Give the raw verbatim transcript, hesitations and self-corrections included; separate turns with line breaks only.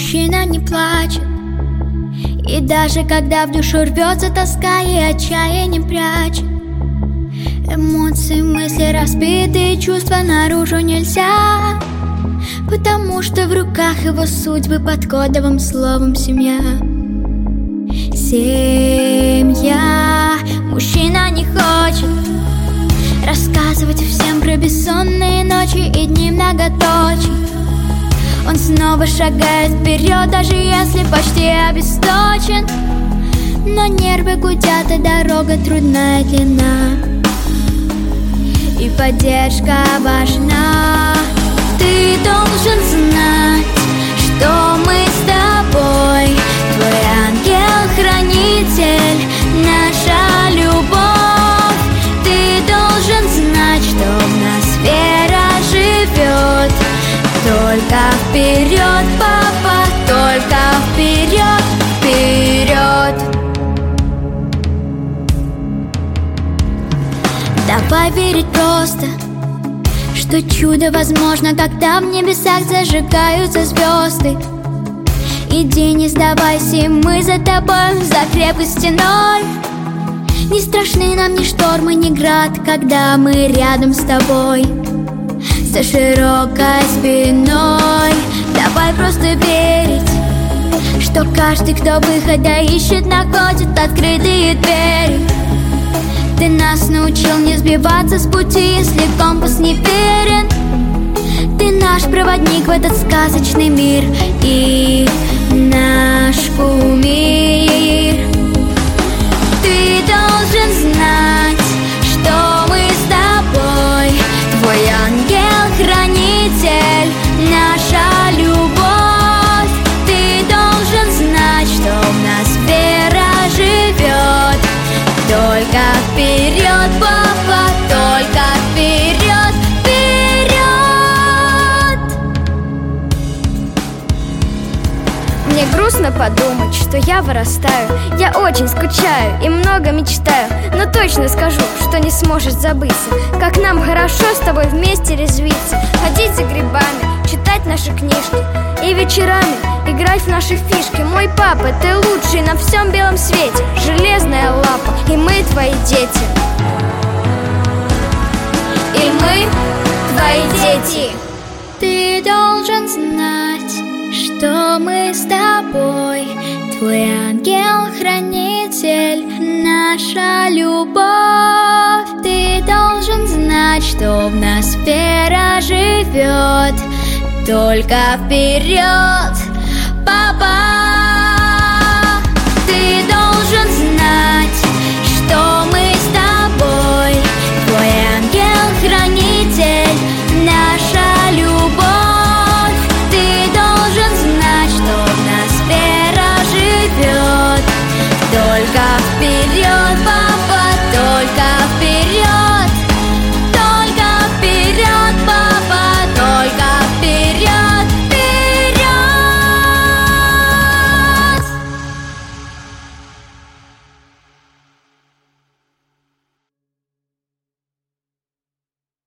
Мужчина не плачет, и даже когда в душу рвется тоска и отчаяние прячет. Эмоции, мысли разбитые, чувства наружу нельзя, потому что в руках его судьбы под кодовым словом семья. Семья. Мужчина не хочет рассказывать всем про бессонные ночи и дни многоточий. Он снова шагает вперед, даже если почти обесточен. Но нервы гудят, и дорога трудная, длина, и поддержка важна. Ты должен знать, что мы с тобой, твой ангел-хранитель, наша любовь. Ты должен знать, что в нас вера живет. Только вперед, папа, только вперед, вперед. Давай верить просто, что чудо возможно, когда в небесах зажигаются звезды. Иди, не сдавайся, мы за тобой, за крепкой стеной. Не страшны нам ни штормы, ни град, когда мы рядом с тобой, за широкой спиной. Давай просто верить, что каждый, кто выхода ищет, находит открытые двери. Ты нас научил не сбиваться с пути, если компас не верен. Ты наш проводник в этот сказочный мир и наш кумир. Ты должен знать, что мы с тобой, твой ангел-хранитель, наша любовь. Ты должен знать, что в нас вера живет. Только вперед, папа, только вперед, вперед.
Мне грустно подумать, что я вырастаю. Я очень скучаю и много мечтаю, но точно скажу, что не сможешь забыться, как нам хорошо с тобой вместе резвиться, ходить за грибами, читать наши книжки и вечерами играть в наши фишки. Мой папа, ты лучший на всем белом свете, железная лапа, и мы твои дети. И мы твои дети.
Ты должен знать, что мы с тобой, твой ангел-хранитель, наша любовь. Ты должен знать, что в нас вера живет. Только вперед, папа.